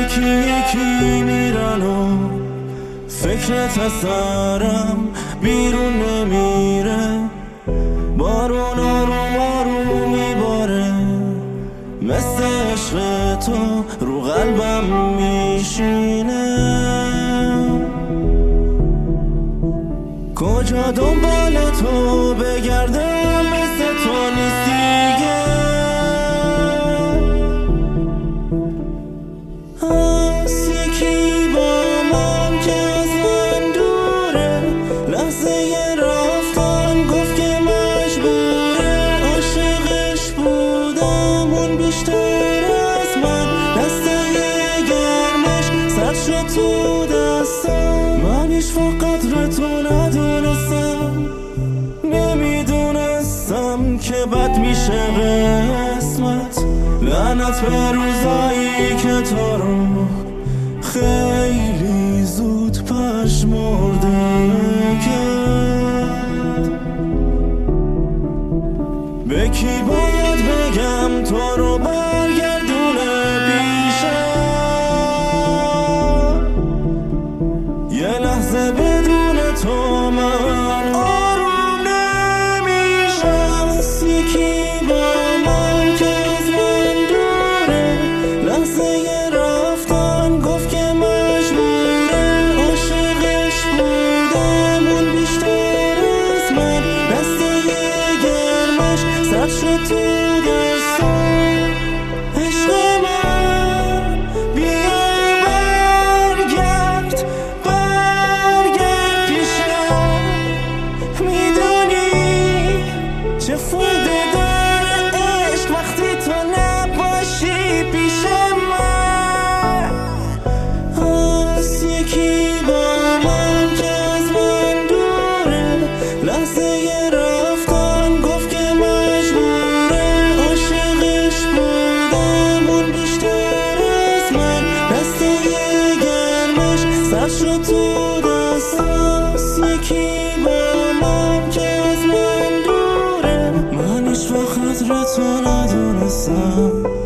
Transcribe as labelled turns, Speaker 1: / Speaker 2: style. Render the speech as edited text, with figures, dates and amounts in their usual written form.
Speaker 1: یکی یکی میرن و فکرت از سرم بیرون نمیره. بارون آروم آروم میباره، مثل عشق تو رو قلبم میشینه. کجا دنبال تو بگردم، مثل تو نیست دیگه. از یکی با من که از من دوره، لحظه رفتن گفت که مجبوره. عاشقش بودم اون بیشتر از من، دسته گرمش سرد شد تو دستم. من هیچ قدر تو ندونستم، نمیدونستم که بد میشه قسمت. لعنت به روزایی که تو رو خیلی زود پژمرده کرد. به کی باید بگم تو رو برگردونه پیشم؟ یه لحظه بدون تو من آروم نمیشم. یکی با من که از من دوره، لحظه رفتن گفت که مجبوره. عاشقش بودم اون بیشتر از من، دسته گرمش سرد شد تو دستم. عشق من بیا برگرد پیشم. میدونی چه فایده داره عشق وقتی تو نباشی پیش من. از یکی با من که از من دوره، لحظه رفتن گفت که مجبوره. عاشقش بودم اون بیشتر از من، دسته گرمش سرد شد تو دستم. از یکی با من که از من دوره، من هیچ وقت قدر تو ندونستم.